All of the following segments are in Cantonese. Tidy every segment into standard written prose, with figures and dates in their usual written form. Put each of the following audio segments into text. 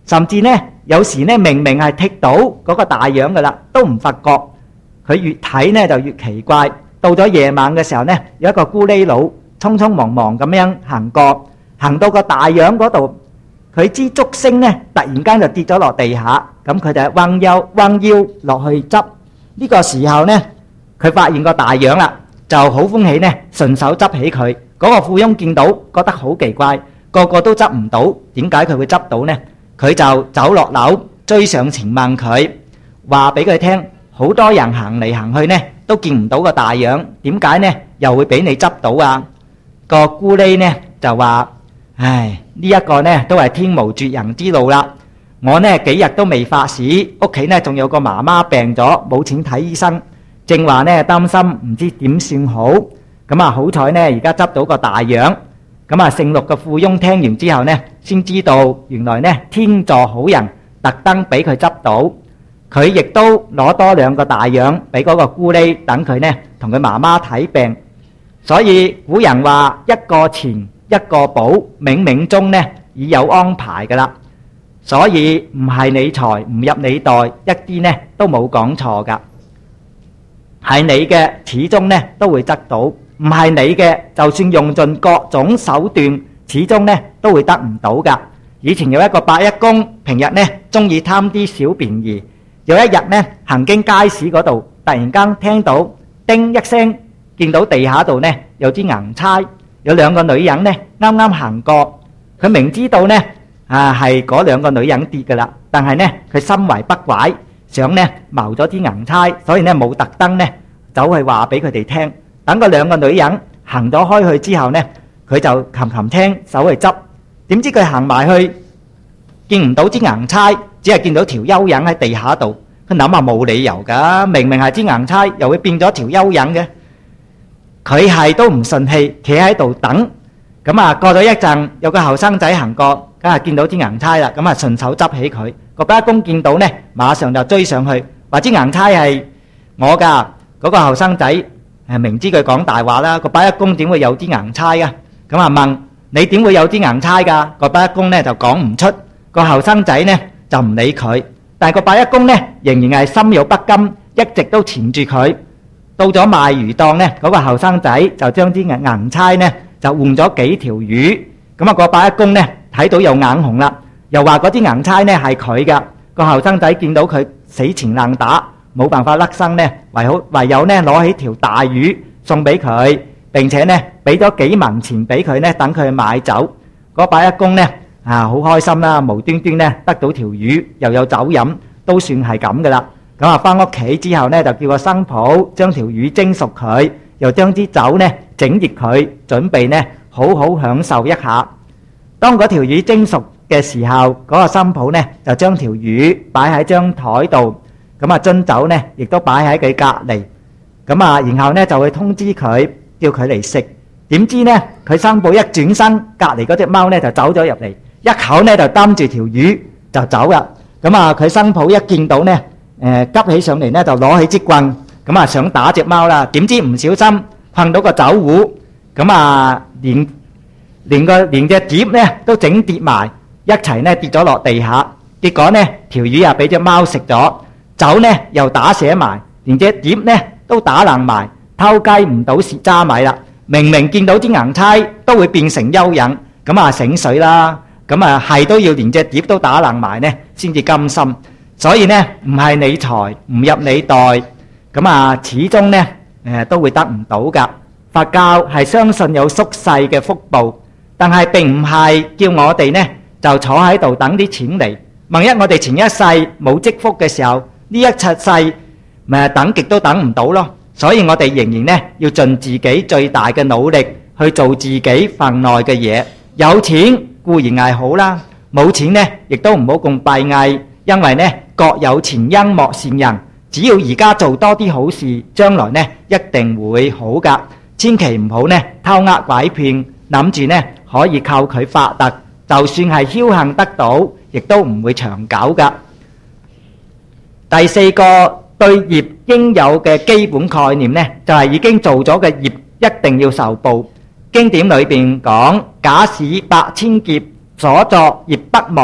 甚至呢有時呢明明係剔到嗰個大洋噶啦，都唔發覺。佢越睇呢就越奇怪。到咗夜晚嘅時候呢，有一個咕喱佬匆匆忙忙咁樣行過，行到個大洋嗰度，佢支竹升呢突然間就跌咗落地下，咁佢就彎腰落去執。呢個時候呢，佢發現個大洋啦，就好歡喜呢，順手執起佢。嗰個富翁見到覺得好奇怪，個個都執唔到，點解佢會執到呢？佢就走落樓追上前問佢，話俾佢聽，好多人行嚟行去呢都見唔到個大洋，點解呢又會俾你執到啊？個咕喱呢就話，唉，呢一個呢都係天無絕人之路啦。我呢幾日都未發屎，屋企呢仲有個媽媽病咗，冇錢睇醫生，正話呢擔心唔知點算好。咁啊好彩呢而家執到個大洋。咁啊姓陸嘅富翁聽完之後呢，先知道原來呢天助好人，特登俾佢執到。佢亦都攞多2個大洋俾嗰個咕喱，等佢呢同佢媽媽睇病。所以古人話一個錢一個寶，冥冥中呢已有安排噶啦。所以唔係你財唔入你袋，一啲呢都冇講錯噶。係你嘅始終呢都會得到，唔係你嘅就算用盡各種手段，始終呢都會得唔到噶。以前有一個伯一公，平日呢中意貪啲小便宜。有一日呢行經街市嗰度，突然間聽到叮一聲，見到地下度呢有支銀釵，有2個女人呢啱啱行過。佢明知道呢係嗰2個女人跌噶啦，但係呢佢心懷不軌，想呢謀咗支銀釵，所以呢冇特登呢走去話俾佢哋聽。等嗰2個女人行咗開去之後呢，佢就擒擒青手去執。點知佢行埋去見唔到支銀釵，只係見到條蚯蚓喺地下度。佢諗下冇理由噶，明明係支銀釵，又會變咗條蚯蚓嘅。佢係都唔順氣，企喺度等。咁啊過咗一陣，有個後生仔行過，梗係見到支銀釵啦，咁啊順手執起佢。個伯一公見到呢，馬上就追上去，話支銀釵係我噶。嗰個後生仔明知佢講大話啦，個伯一公點會有支銀釵啊？咁啊問你點會有支銀釵噶？個伯一公呢就講唔出。個後生仔呢就唔理佢，但係個伯一公呢仍然係心有不甘，一直都纏住佢。到咗賣魚檔呢，嗰個後生仔就將支銀釵呢就換咗幾條魚。咁啊個伯一公呢睇到又眼紅啦，又話嗰支銀釵呢係佢噶。個後生仔見到佢死纏爛打，冇辦法甩身呢，唯有呢攞起條大魚送俾佢，並且呢俾咗幾文錢俾佢呢，等佢去買酒。嗰伯一公呢好開心啦，無端端呢得到條魚，又有酒飲，都算係咁噶啦。咁啊翻屋企之後呢，就叫個新抱將條魚蒸熟佢，又將支酒呢整熱佢，準備呢好好享受一下。當嗰條魚蒸熟嘅時候，嗰個新抱呢就將條魚擺喺張台度，咁啊樽酒呢亦都擺喺佢隔離。咁啊然後呢就會通知佢，叫佢嚟食。點知呢佢新抱一轉身，隔離嗰隻貓呢就走咗入嚟，一口呢就擔住條魚就走啦。咁啊佢新抱一見到呢急起上嚟呢，就攞起支棍，咁啊想打隻貓啦。點知唔小心困到個酒壺，咁啊連隻碟呢都整跌埋，一齊呢跌咗落地下。結果呢條魚啊俾隻貓食咗，酒呢又打瀉埋，連隻碟呢都打爛埋，偷雞唔到蝕渣米啦。明明見到支銀釵都會變成蚯蚓，咁啊醒水啦。咁啊係都要連隻碟都打爛埋呢先至甘心。所以呢唔係你財唔入你袋，咁啊始終呢都會得唔到噶。佛教係相信有宿世嘅福報，但係並唔係叫我哋呢就坐喺度等啲錢嚟。萬一我哋前一世冇積福嘅時候，呢一世咪等極都等唔到咯。所以我哋仍然呢要盡自己最大嘅努力去做自己份內嘅嘢。有錢固然係好啦，冇錢呢亦都唔好咁閉翳，因為呢各有前因莫羨人。只要而家做多啲好事，將來呢一定會好噶。千祈唔好呢偷呃拐騙，諗住呢可以靠佢發達，就算係僥倖得到，亦都唔會長久噶。第四個對業應有嘅基本概念呢，就係已經做咗嘅業一定要受報。經典裏邊講，假使百千劫所作業不忘，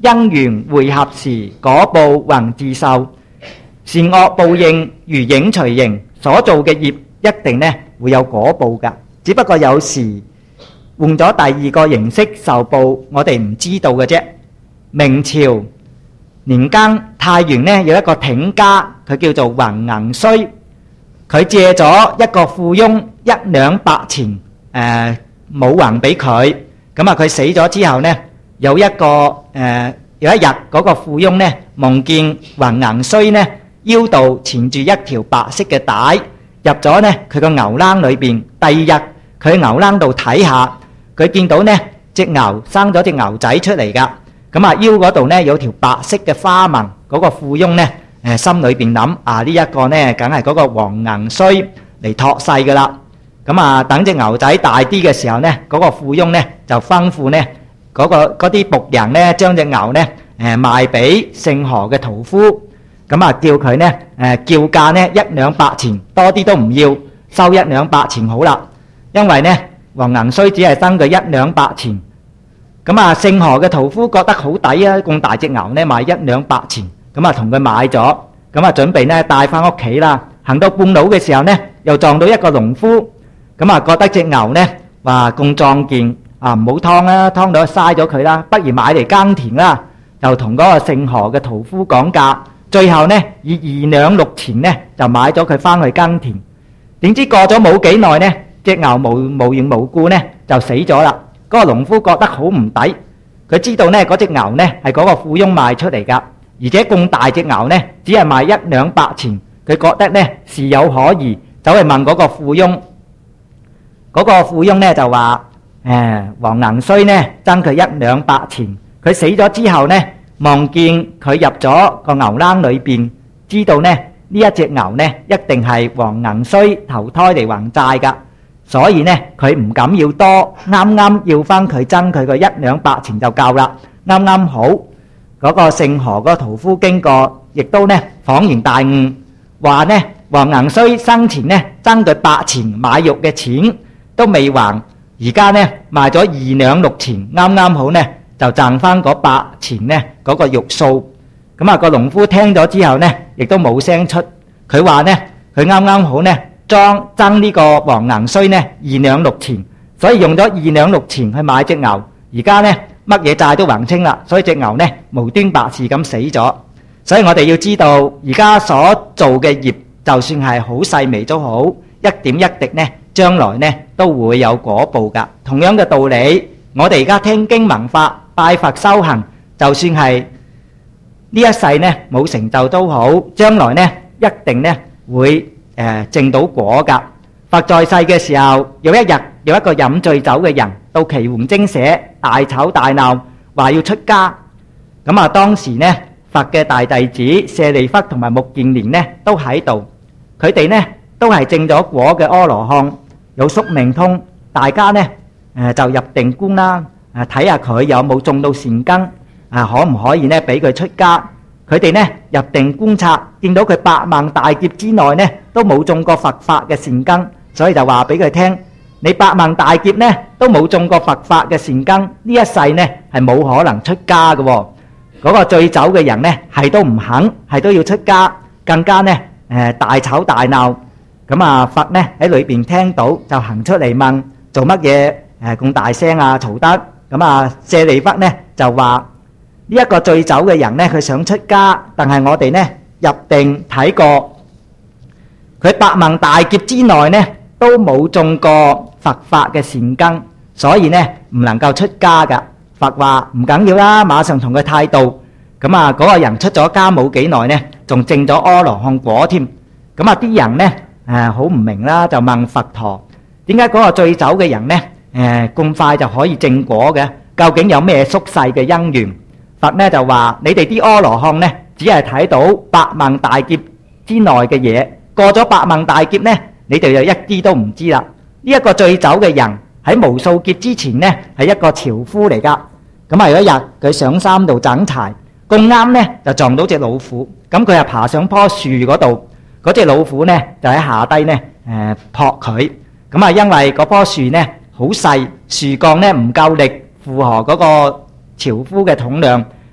因緣會合時，果報宏自受。善惡報應如影隨形，所做嘅業一定呢會有果報㗎，只不過有時換咗第二個形式受報，我哋唔知道嘅啫。明朝年間，太原呢有一個挺家，佢叫做弘銀須，佢借咗一個富翁1兩百錢冇還俾佢，咁啊佢死咗之後呢，有一日嗰個富翁呢夢見弘銀須呢腰度纏住一條白色嘅帶，入咗呢佢個牛欄裏邊。第二日佢喺牛欄度睇下，佢見到呢隻牛生咗隻牛仔出嚟噶，咁啊腰嗰度呢有條白色嘅花紋。嗰個富翁呢心裏邊諗啊，呢一個呢梗係嗰個弘銀須嚟託世噶啦。咁啊等隻牛仔大啲嘅時候呢，嗰個富翁呢就吩咐呢嗰啲僕人呢將隻牛呢賣俾姓何嘅屠夫，咁啊叫佢呢叫價呢1兩百錢，多啲都唔要，收1兩百錢好啦。因為呢弘銀須只係分佢1兩百錢，咁啊姓何嘅屠夫覺得好抵啊，咁大隻牛呢賣1兩百錢，咁啊同佢買咗，咁啊準備呢帶翻屋企啦。行到半路嘅時候呢，又撞到一個農夫，咁啊覺得隻牛呢話咁壯健啊，唔好劏啦，劏到嘥咗佢啦，不如買嚟耕田啦。就同嗰個姓何嘅屠夫講價，最後呢以2兩6錢呢就買咗佢翻去耕田。點知過咗冇幾耐呢，隻牛無緣無故呢就死咗啦。嗰個農夫覺得好唔抵，佢知道呢嗰隻牛呢係嗰個富翁賣出嚟噶，而且咁大隻牛呢只係賣1兩百錢，佢覺得呢事有可疑，走去問嗰個富翁。嗰個富翁呢就話弘銀須呢爭佢1兩百錢。佢死咗之後呢，望見佢入咗個牛欄裏邊，知道呢呢一隻牛呢一定係弘銀須投胎嚟還債噶，所以呢佢唔敢要多，啱啱要翻佢爭佢個1兩百錢就夠啦，啱啱好。嗰個姓何嗰個屠夫經過，亦都呢恍然大悟，話呢弘銀須生前呢爭佢8錢買肉嘅錢都未還，而家呢賣咗2兩6錢，啱啱好呢就賺翻嗰8錢呢嗰個肉數。咁啊個農夫聽咗之後呢，亦都冇聲出。佢話呢，佢啱啱好呢爭呢個弘銀須呢2兩6錢，所以用咗2兩6錢去買隻牛。而家呢乜嘢債都還清啦，所以隻牛呢無端白事咁死咗。所以我哋要知道，而家所做嘅業，就算係好細微都好，一點一滴呢，將來呢都會有果報㗎。同樣嘅道理，我哋而家聽經聞法、拜佛修行，就算係呢一世呢冇成就都好，將來呢一定呢會證到果㗎。佛在世嘅時候，有一日有一個飲醉酒嘅人到奇門精舍大吵大鬧，話要出家。咁啊當時呢佛嘅大弟子舍利弗同埋目犍連呢都喺度，佢哋呢都係證咗果嘅阿羅漢，有宿命通，大家呢就入定觀啦，睇下佢有冇種到善根，可唔可以呢俾佢出家。佢哋呢入定觀察，見到佢百萬大劫之內呢都冇種過佛法嘅善根，所以就話俾佢聽：你百萬大劫呢都冇種過佛法嘅善根，呢一世呢係冇可能出家嘅。嗰個醉酒嘅人呢係都唔肯，係都要出家，更加呢大吵大鬧。咁啊佛呢喺裏邊聽到，就行出嚟問做乜嘢咁大聲啊嘈得。咁啊舍利弗呢就話：呢一個醉酒嘅人呢，佢想出家，但係我哋呢入定睇過，佢百萬大劫之內呢都冇種過佛法嘅善根，所以呢唔能夠出家噶。佛話唔緊要啦，馬上同佢態度。咁啊嗰個人出咗家冇幾耐呢，仲證咗阿羅漢果添。咁啊啲人呢好唔明啦，就問佛陀：點解嗰個醉酒嘅人呢咁快就可以證果嘅？究竟有咩宿世嘅因緣？佛呢就話：你哋啲阿羅漢呢，只係睇到百萬大劫之內嘅嘢，過咗百萬大劫呢，你哋就一啲都唔知啦。呢一個醉酒嘅人喺無數劫之前呢，係一個樵夫嚟噶。咁啊有一日佢上山度斬柴，咁啱呢就撞到隻老虎，咁佢就爬上棵樹嗰度，嗰隻老虎呢就喺下低呢撲佢。咁啊因為嗰棵樹呢好細，樹幹呢唔夠力負荷嗰個樵夫嘅重量，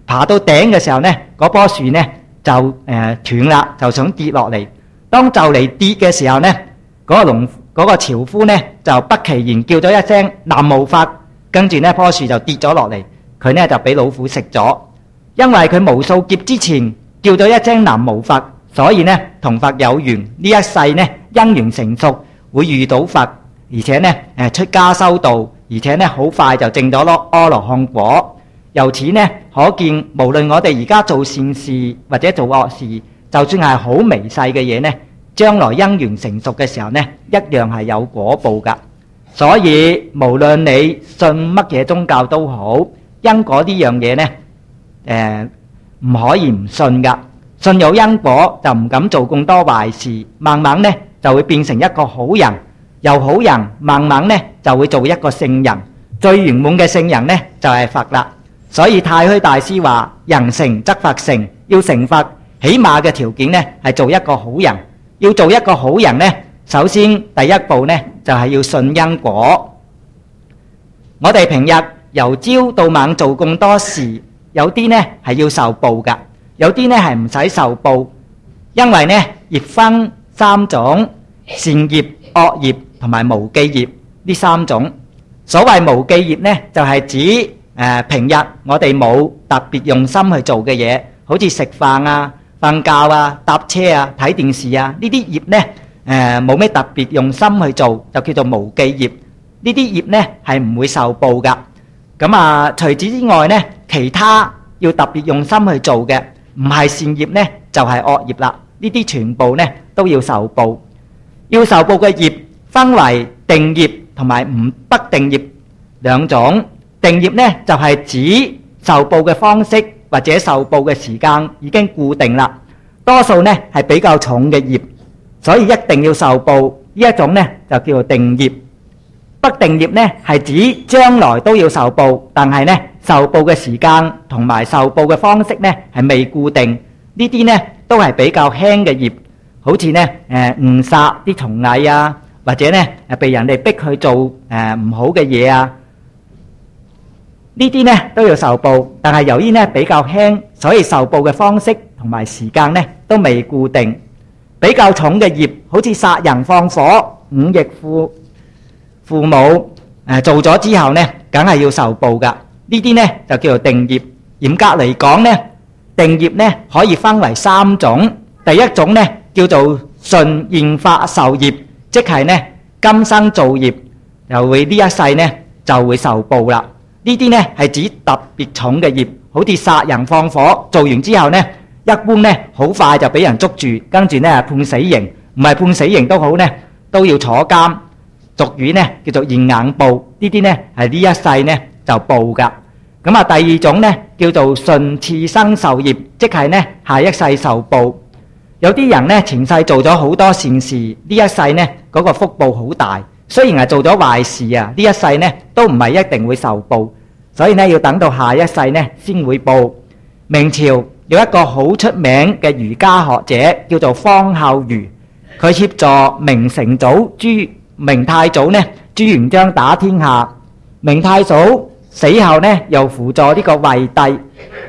爬到頂嘅時候呢，嗰棵樹呢就斷啦，就想跌落嚟。當就嚟跌嘅時候呢，嗰個樵夫呢就不其然叫咗一聲南無佛，跟住呢棵樹就跌咗落嚟，佢呢就俾老虎食咗。因為佢無數劫之前叫咗一聲南無佛，所以呢同佛有緣，呢一世呢因緣成熟會遇到佛，而且呢出家修道，而且呢好快就證咗阿羅漢果。由此呢可見，無論我哋而家做善事或者做惡事，就算係好微細嘅嘢呢，將來因緣成熟嘅時候呢，一樣係有果報㗎。所以無論你信乜嘢宗教都好，因果呢樣嘢呢唔可以唔信㗎。信有因果就唔敢做咁多壞事，慢慢呢就會變成一個好人，由好人慢慢呢就會做一個聖人。最圓滿嘅聖人呢就係佛啦。所以太虛大師話：人成則佛成，要成佛起碼嘅條件呢係做一個好人。要做一個好人呢，首先第一步呢就係要信因果。我哋平日由朝到晚做咁多事，有啲呢係要受報㗎，有啲呢係唔使受報。因為呢業分三種：善業、惡業同埋無記業呢三種。所謂無記業呢，就係指平日我哋冇特別用心去做嘅嘢，好似食飯啊、瞓覺啊、搭車啊、睇電視啊，呢啲業呢冇咩特別用心去做，就叫做無記業。呢啲業呢係唔會受報㗎。咁除此之外呢，其他要特別用心去做嘅，唔係善業呢，就係惡業啦。呢啲全部呢都要受報。要受報嘅業分為定業同埋不定業兩種。定業呢就係指受報嘅方式或者受報嘅時間已經固定啦，多數呢係比較重嘅業，所以一定要受報。呢一種呢就叫做定業。不定業呢係指將來都要受報，但係呢受報嘅時間同埋受報嘅方式呢係未固定。呢啲呢都係比較輕嘅業，好似呢誤殺啲蟲蟻啊，或者呢被人哋逼去做唔好嘅嘢啊。呢啲呢都要受報，但係由於呢比較輕，所以受報嘅方式同埋時間呢都未固定。比較重嘅業，好似殺人放火、忤逆父母做咗之後呢，梗係要受報㗎。呢啲呢就叫做定業。嚴格嚟講呢，定業呢可以分為三種。第一種呢叫做順現法受業，即係呢今生造業，又會呢一世呢就會受報啦。呢啲呢係指特別重嘅業，好似殺人放火，做完之後呢，一般呢好快就俾人捉住，跟住呢判死刑，唔係判死刑都好呢，都要坐監。俗語呢叫做現眼報，呢啲呢係呢一世呢就報㗎。咁第二種呢叫做順次生受業，即係呢下一世受報。有啲人呢前世做咗好多善事，呢一世呢嗰個福報好大。雖然係做咗壞事啊，呢一世呢都唔係一定會受報，所以呢要等到下一世呢先會報。明朝有一個好出名嘅儒家學者叫做方孝孺，佢協助明太祖呢朱元璋打天下。明太祖死後呢又輔助呢個惠帝，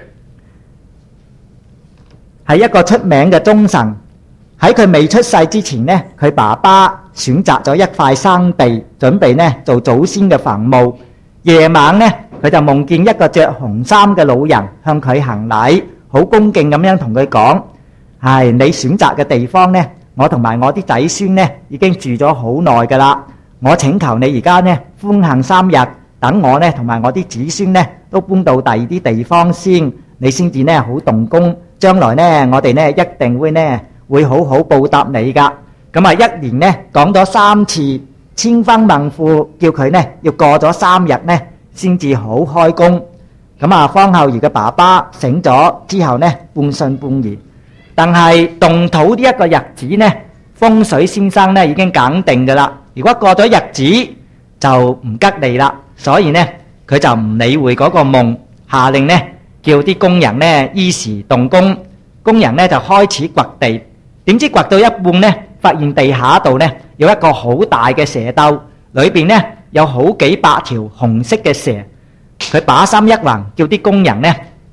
係一個出名嘅忠臣。喺佢未出世之前呢，佢爸爸選擇咗一塊生地，準備呢做祖先嘅墳墓。夜晚呢，佢就夢見一個着紅衫嘅老人向佢行禮，好恭敬咁樣同佢講：你選擇嘅地方呢，我同埋我啲仔孫呢已經住咗好耐噶啦。我請求你而家呢寬限3日，等我呢同埋我啲子孫呢都搬到第二啲地方先，你先至呢好動工。將來呢，我哋呢一定會好好報答你噶。咁一年呢講咗3次，千吩萬咐叫佢呢要過咗3日呢先至好開工。方孝孺嘅爸爸醒咗之後呢，半信半疑。但係動土呢一個日子呢，風水先生呢已經揀定噶啦。如果過咗日子就唔吉利啦，所以呢佢就唔理會嗰個夢，下令呢叫啲工人呢依時動工。工人呢就開始掘地，點知掘到一半呢，發現地下度呢有一個好大嘅蛇竇，裏邊呢有好幾百條紅色嘅蛇。佢把心一橫，叫啲工人呢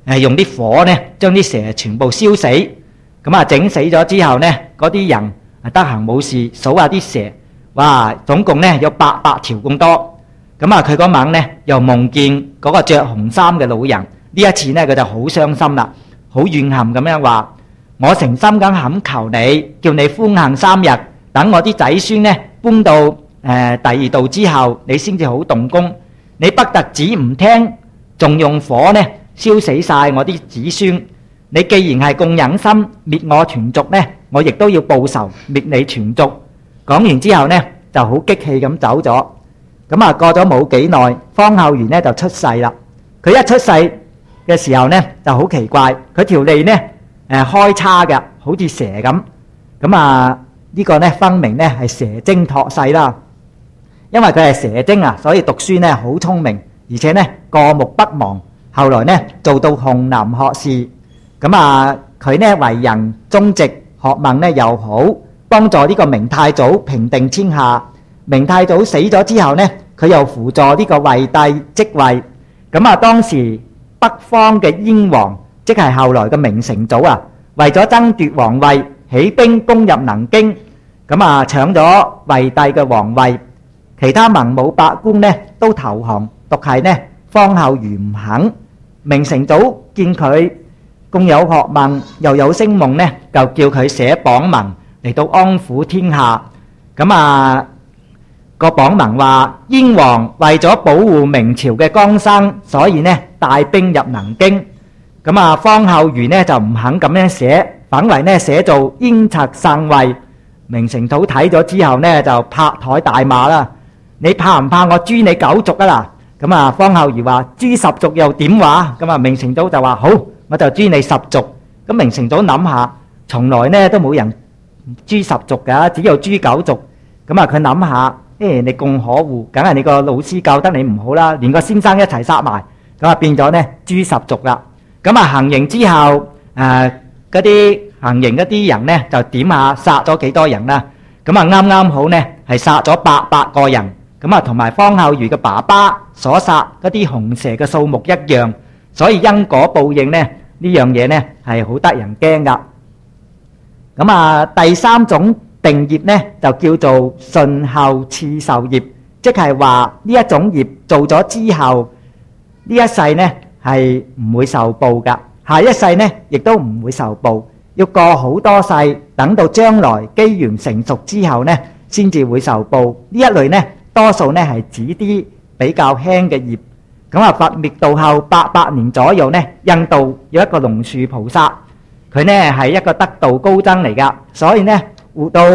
用啲火呢將啲蛇全部燒死。咁啊整死咗之後呢，嗰啲人得閒冇事數下啲蛇，哇，總共呢有800條咁多。咁啊佢嗰晚呢又夢見嗰個着紅衫嘅老人。呢一次呢佢就好傷心啦，好怨恨咁樣話：我誠心咁懇求你，叫你寬限3日，等我啲仔孫呢搬到第二度之後，你先至好動工。你不特止唔聽，仲用火呢燒死晒我啲子孫。你既然係咁忍心滅我全族呢，我亦都要報仇滅你全族。講完之後呢就好激氣咁走咗。咁啊過咗冇幾耐，方孝孺呢就出世啦。佢一出世嘅時候呢就好奇怪，佢條脷呢開叉嘅，好似蛇咁。咁啊呢個呢分明呢係蛇精託世啦。因為佢係蛇精啊，所以讀書呢好聰明，而且呢過目不忘。後來呢做到紅藍學士。咁啊佢呢為人忠直，學問呢又好，幫助呢個明太祖平定天下。明太祖死咗之後呢，佢又輔助呢個惠帝即位。咁啊當時北方嘅燕王，即係後來嘅明成祖啊，為咗爭奪皇位，起兵攻入能京。咁啊搶咗惠帝嘅皇位，其他文武百官呢都投降，獨係呢方孝孺唔肯。明成祖見佢咁有學問又有聲望呢，就叫佢寫榜文嚟到安撫天下。咁啊個榜文話：燕王為咗保護明朝嘅江山，所以呢帶兵入能京。咁啊方孝孺呢就唔肯咁樣寫，反為呢寫做燕賊篡位。明成祖睇咗之後呢就拍台大罵啦：你怕唔怕我誅你9族啊啦？咁啊方孝孺話：誅10族又點話？咁啊明成祖就話：好，我就誅你10族。咁明成祖諗下，從來呢都冇人誅10族㗎，只有誅9族。咁啊佢諗下，你咁可惡，梗係你個老師教得你唔好啦，連個先生一齊殺埋。咁啊變咗呢誅10族啦。咁啊行刑之後，嗰啲行刑嗰啲人呢就點下殺咗幾多人啦。咁啊啱啱好呢係殺咗800個人。咁啊同埋方孝孺嘅爸爸所殺嗰啲紅蛇嘅數目一樣。所以因果報應呢，呢樣嘢呢係好得人驚噶。咁啊第3種定業呢就叫做順後賜壽業，即係話呢一種業做咗之後，呢一世呢係唔會受報噶，下一世呢亦都唔會受報，要過好多世，等到將來機緣成熟之後呢先至會受報。呢一類呢多數呢係指啲比較輕嘅業。咁啊佛滅度後800年左右呢，印度有一個龍樹菩薩，佢呢係一個得道高僧嚟噶，所以呢活到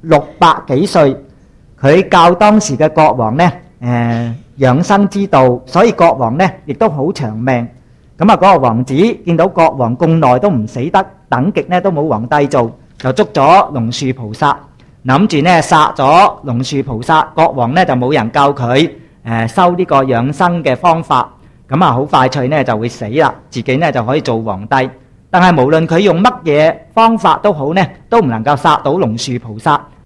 600幾歲。佢教當時嘅國王呢養生之道，所以國王呢亦都好長命。咁啊嗰個王子見到國王咁耐都唔死得，等極呢都冇皇帝做，就捉咗龍樹菩薩，諗住呢殺咗龍樹菩薩。國王呢就冇人教佢修呢個養生嘅方法，咁啊好快脆呢就會死啦，自己呢就可以做皇帝。但係無論佢用乜嘢方法都好呢，都唔能夠殺到龍樹菩薩。